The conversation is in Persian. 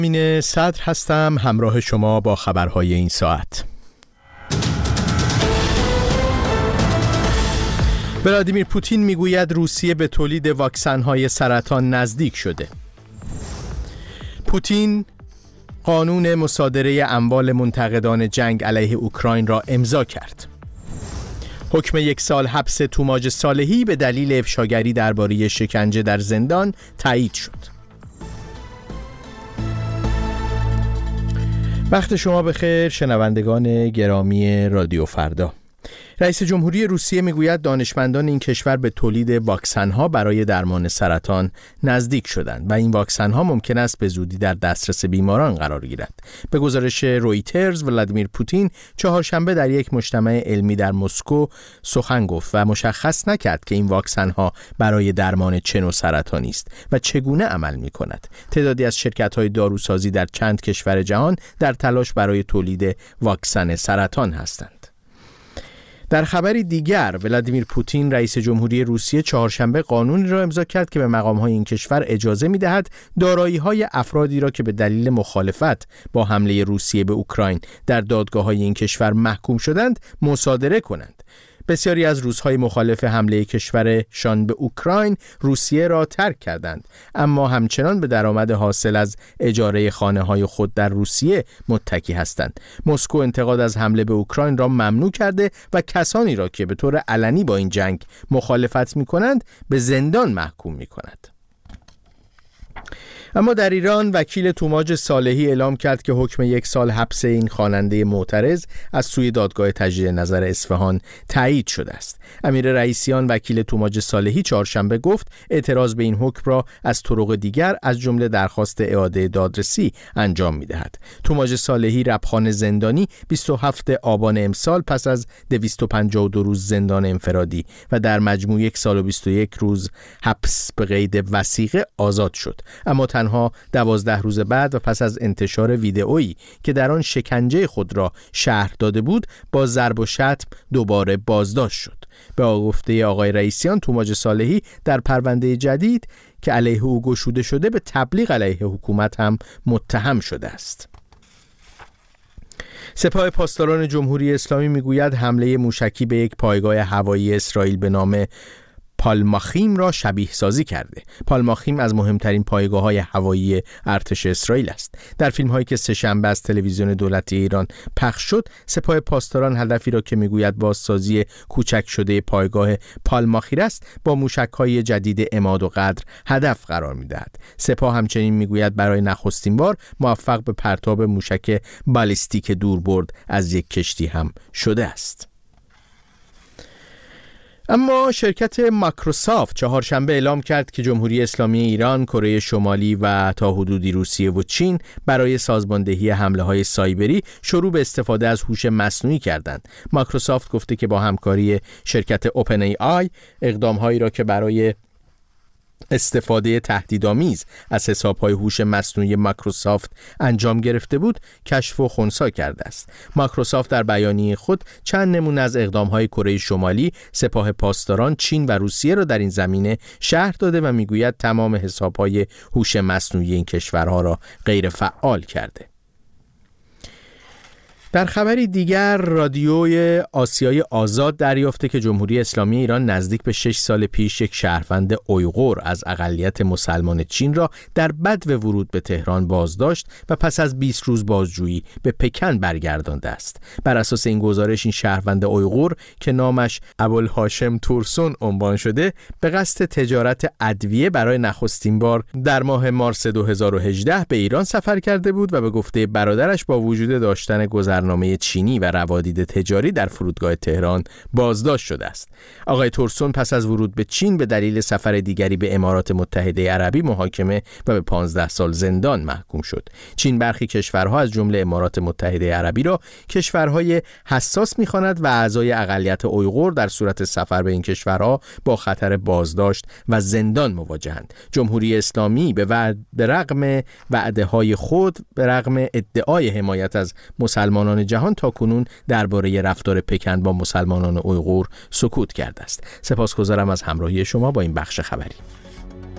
امین صدر هستم، همراه شما با خبرهای این ساعت. ولادیمیر پوتین میگوید روسیه به تولید واکسن‌های سرطان نزدیک شده. پوتین قانون مصادره اموال منتقدان جنگ علیه اوکراین را امضا کرد. حکم 1 سال حبس توماج صالحی به دلیل افشاگری درباره شکنجه در زندان تایید شد. وقت شما بخیر شنوندگان گرامی رادیو فردا. رئیس جمهوری روسیه میگوید دانشمندان این کشور به تولید واکسن‌ها برای درمان سرطان نزدیک شدند و این واکسن‌ها ممکن است به زودی در دسترس بیماران قرار گیرد. به گزارش رویترز، ولادیمیر پوتین چهارشنبه در یک مجتمع علمی در مسکو سخن گفت و مشخص نکرد که این واکسن‌ها برای درمان چه نوع سرطانی است و چگونه عمل می‌کند. تعدادی از شرکت‌های داروسازی در چند کشور جهان در تلاش برای تولید واکسن سرطان هستند. در خبری دیگر، ولادیمیر پوتین رئیس جمهوری روسیه چهارشنبه قانونی را امضا کرد که به مقام‌های این کشور اجازه می‌دهد دارایی‌های افرادی را که به دلیل مخالفت با حمله روسیه به اوکراین در دادگاه‌های این کشور محکوم شدند مصادره کنند. بسیاری از روس‌های مخالف حمله کشورشان به اوکراین روسیه را ترک کردند، اما همچنان به درآمد حاصل از اجاره خانه‌های خود در روسیه متکی هستند. مسکو انتقاد از حمله به اوکراین را ممنوع کرده و کسانی را که به طور علنی با این جنگ مخالفت می‌کنند به زندان محکوم می‌کند. اما در ایران وکیل توماج صالحی اعلام کرد که حکم 1 سال حبس این خواننده معترض از سوی دادگاه تجدید نظر اصفهان تایید شده است. امیر رئیسیان وکیل توماج صالحی چهارشنبه گفت اعتراض به این حکم را از طرق دیگر از جمله درخواست اعاده دادرسی انجام می‌دهد. توماج صالحی ربخان زندانی 27 آبان امسال پس از 252 روز زندان انفرادی و در مجموع 1 سال و 21 روز حبس به قید وثیقه آزاد شد، اما تنها 12 روز بعد و پس از انتشار ویدئویی که در آن شکنجه خود را شرح داده بود با ضرب و شتم دوباره بازداشت شد. به گفته آقای رئیسیان، توماج صالحی در پرونده جدید که علیه او گشوده شده به تبلیغ علیه حکومت هم متهم شده است. سپاه پاسداران جمهوری اسلامی میگوید حمله موشکی به یک پایگاه هوایی اسرائیل به نام پالماخیم را شبیه سازی کرده. پالماخیم از مهمترین پایگاه‌های هوایی ارتش اسرائیل است. در فیلم‌هایی که سه‌شنبه از تلویزیون دولتی ایران پخش شد، سپاه پاسداران هدفی را که میگوید بازسازی کوچک شده پایگاه پالماخیر است، با موشک‌های جدید عماد و قدر هدف قرار می‌دهد. سپاه همچنین میگوید برای نخستین بار موفق به پرتاب موشک بالیستیک دوربرد از یک کشتی هم شده است. اما شرکت مایکروسافت چهارشنبه اعلام کرد که جمهوری اسلامی ایران، کره شمالی و تا حدودی روسیه و چین برای سازماندهی حمله‌های سایبری شروع به استفاده از هوش مصنوعی کردند. مایکروسافت گفته که با همکاری شرکت اوپن ای آی اقدام‌هایی را که برای استفاده تهدیدآمیز از حساب‌های هوش مصنوعی مایکروسافت انجام گرفته بود کشف و خنثی کرده است. مایکروسافت در بیانیه خود چند نمونه از اقدام‌های کره شمالی، سپاه پاسداران، چین و روسیه را در این زمینه شرح داده و میگوید تمام حساب‌های هوش مصنوعی این کشورها را غیر فعال کرده. در خبری دیگر، رادیوی آسیای آزاد دریافته که جمهوری اسلامی ایران نزدیک به 6 سال پیش یک شهروند اویغور از اقلیت مسلمان چین را در بدو ورود به تهران بازداشت و پس از 20 روز بازجویی به پکن برگردانده است. بر اساس این گزارش این شهروند اویغور که نامش ابوالهاشم تورسون عنوان شده، به قصد تجارت ادویه برای نخستین بار در ماه مارس 2018 به ایران سفر کرده بود و به گفته برادرش با وجود داشتن گذرنامه چینی و روادید تجاری در فرودگاه تهران بازداشت شده است. آقای تورسون پس از ورود به چین به دلیل سفر دیگری به امارات متحده عربی محاکمه و به 15 سال زندان محکوم شد. چین برخی کشورها از جمله امارات متحده عربی را کشورهای حساس می‌خواند و اعضای اقلیت اویغور در صورت سفر به این کشورها با خطر بازداشت و زندان مواجهند. جمهوری اسلامی به رغم وعده‌های خود، به رغم ادعای حمایت از مسلمانان جهان، تاکنون درباره رفتار پکن با مسلمانان اویغور سکوت کرده است. سپاسگزارم از همراهی شما با این بخش خبری.